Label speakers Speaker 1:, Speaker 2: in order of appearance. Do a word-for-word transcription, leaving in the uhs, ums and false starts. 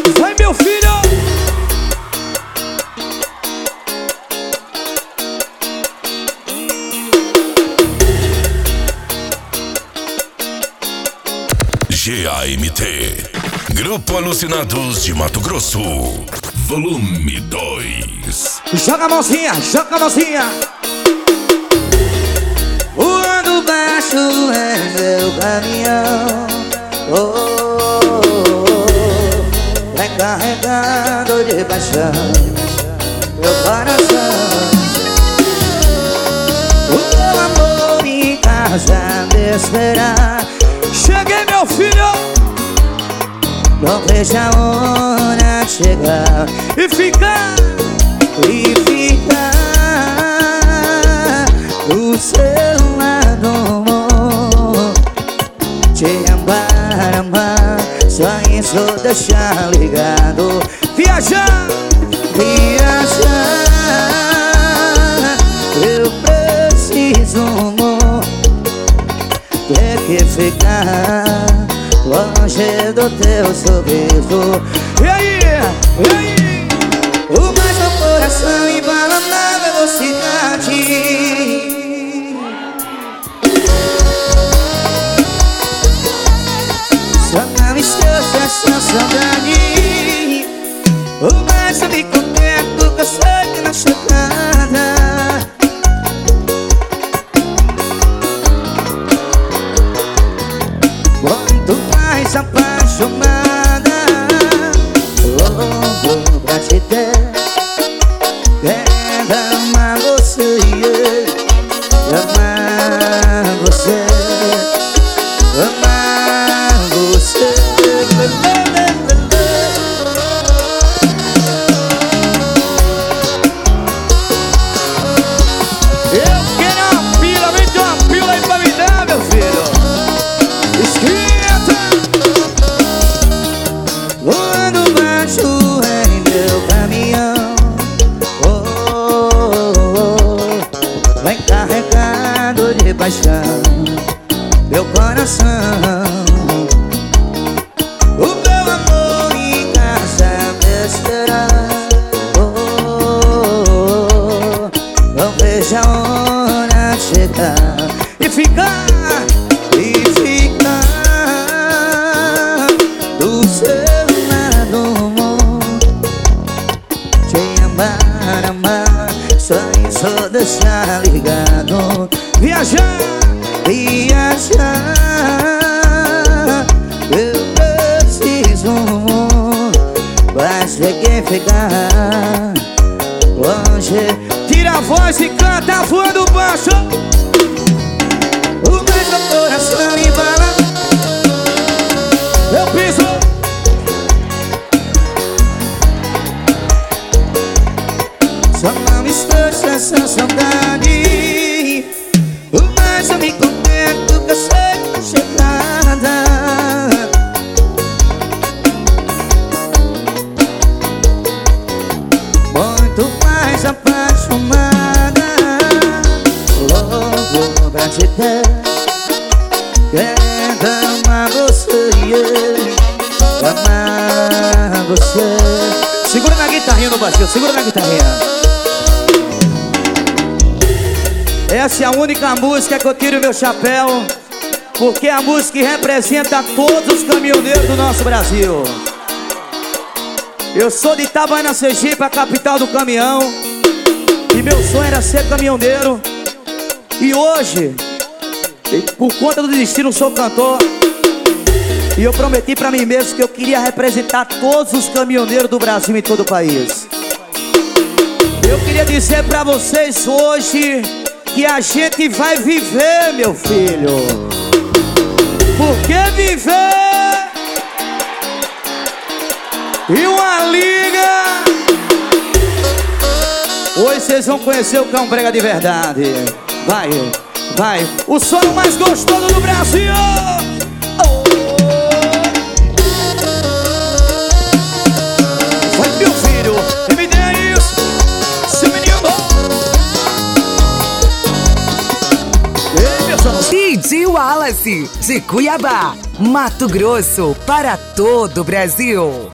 Speaker 1: Vai, meu filho!
Speaker 2: G A M T, Grupo Alucinados de Mato Grosso, volume dois.
Speaker 1: Joga a mãozinha, joga a mãozinha.
Speaker 3: Voando baixo é meu caminhão, oh, oh, oh. Vai carregando de paixão meu coração. O meu amor em casa me esperar.
Speaker 1: Cheguei, meu filho!
Speaker 3: Não vejo a hora chegar
Speaker 1: E ficar,
Speaker 3: e ficar do seu lado, amor. Te amar, amar, só isso deixar ligado.
Speaker 1: viajar,
Speaker 3: Viajar, eu preciso, amor. Ter que ficar longe do teu sorriso.
Speaker 1: e aí, e aí?
Speaker 3: O mais meu coração embala na velocidade. Só não esqueça essa saudade. O mais eu me contento que eu sei que na chegada. Quanto mais apaixonada, louco pra te ter. Quero amar você, amar você, amar você.
Speaker 1: Eu quero uma pila, vem ter uma pila aí pra me dar, meu filho. Esquenta!
Speaker 3: Voando baixo em meu caminhão, oh, oh, oh. Vai carregado de paixão meu coração. O meu amor em casa me esperar, oh, oh, oh. Não vejo a hora chegar
Speaker 1: E ficar,
Speaker 3: e ficar do seu lado, amor. Te amar, amar, só isso deixar ligado.
Speaker 1: viajar,
Speaker 3: Viajar, eu preciso, amor. Mas ter que ficar longe.
Speaker 1: tira a voz e canta voando baixo.
Speaker 3: O mais meu coração embala.
Speaker 1: Eu piso,
Speaker 3: Só não esqueça essa saudade. O mais eu me contento que eu sei que chegada. Muito mais apaixonada, louco pra te ter. Quero amar você, amar você.
Speaker 1: segura na guitarrinha no baixo, segura na guitarrinha. Essa é a única música que eu tiro meu chapéu, porque é a música que representa todos os caminhoneiros do nosso Brasil. Eu sou de Itabaiana, Sergipe, a capital do caminhão, e meu sonho era ser caminhoneiro. E hoje, por conta do destino, sou cantor. E eu prometi pra mim mesmo que eu queria representar todos os caminhoneiros do Brasil e todo o país. Eu queria dizer pra vocês hoje que a gente vai viver, meu filho. Porque viver e uma liga. Hoje vocês vão conhecer o Cão Brega de verdade. Vai, vai. O som mais gostoso do Brasil. Vai, meu filho, me dê isso, seu menino. Ei, meu som.
Speaker 4: D J Wallace, de Cuiabá, Mato Grosso, para todo o Brasil.